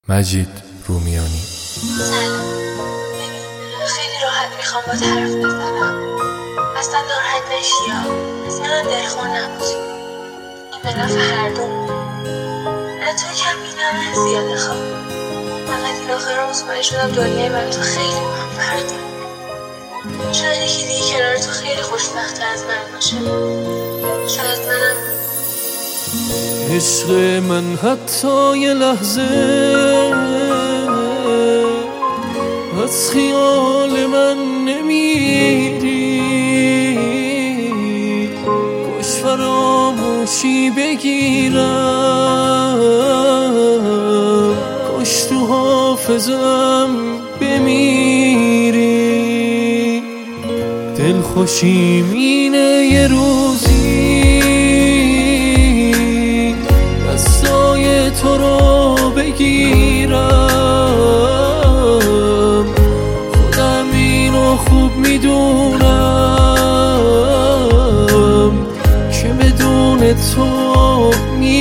مجید رومیانی. سلام. خیلی راحت میخوام با حرف بزنم. اصلا ناراحت نشی ها. اصلا دلخور نباشی. این به نفع هر دومون. از تو کم میدم زیاده خواب. فقط این آخر مطمئن شدم دنیای برای تو خیلی مهم برده. شاید یکی دیگه کنار تو خیلی خوشبخت‌تر از من باشه. شاید منم. عشق من حتی یه لحظه از خیال من نمیری، کاش فراموشی بگیرم، کاش تو حافظم بمیری. دلخوشیم اینه یه روزی دستای تو رو بگیرم، خودم اینو خوب میدونم که بدون تو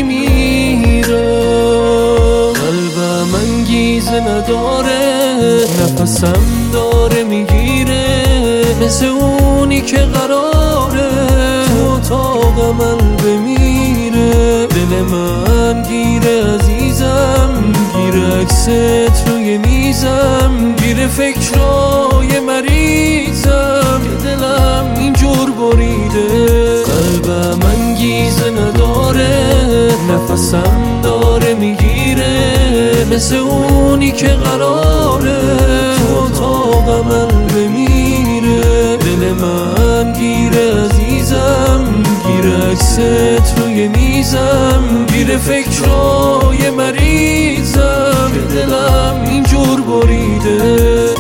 میمیرم. قلبم انگیزه نداره، نفسم داره میگیره، مثل اونی که قراره تو اتاق من بمیره. دل من گیره عزیزم، گیره عکست روی میزم، گیره فکرای مریضم که دلم اینجور بریده. قلبم انگیزه نداره، نفسم داره میگیره، مثل اونی که قراره تو اتاق من بمیره. دل من گیره عزیزم، گیره عکست روی میزم، گیره فکرای مریضم که دلم اینجور بریده.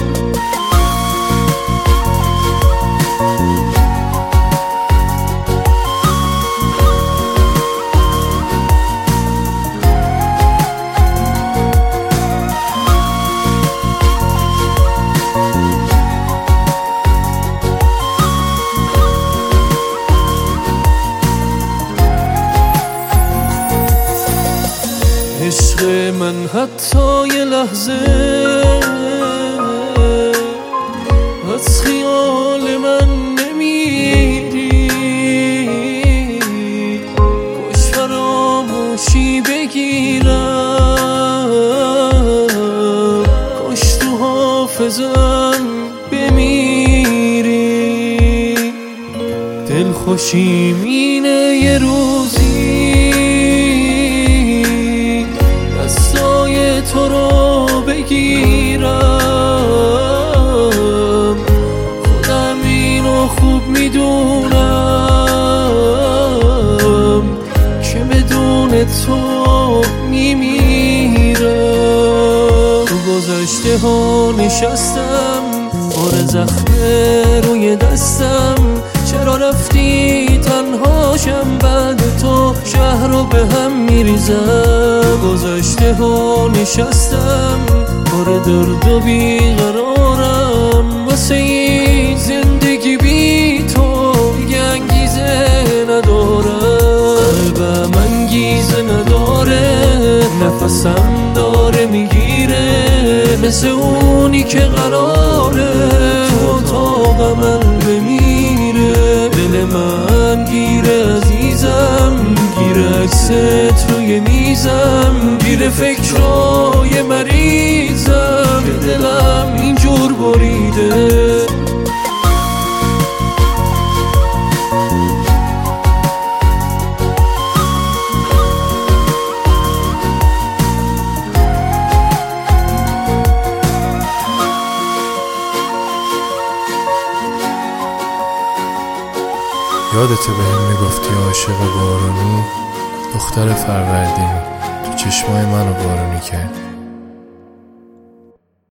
عشق من حتی یه لحظه از خیال من نمیری، کاش فراموشی بگیرم، کاش تو حافظم بمیری. دلخوشیم اینه یه روزی دستای تو رو بگیرم، خودم اینو خوب میدونم که بدون تو میمیرم. تو گذشته ها نشستم، بار زخم روی دستم، چرا رفتی تنهاشم، بعد تو شهر رو به هم میریزم. گذشته ها نشستم، پر درد و بیقرارم، واسه این زندگی بی تو دیگه انگیزه ندارم. قلبم انگیزه نداره، نفسم داره میگیره، مثل اونی که قراره تو اتاق من بمیره. دل من گیره عزیزم، گیره عکست روی میزم، گیره فکرای مریضم که دلم اینجور بریده. یادته بهم میگفتی عاشق بارونی، دختر فروردینی، تو چشمای منو بارونی کرد.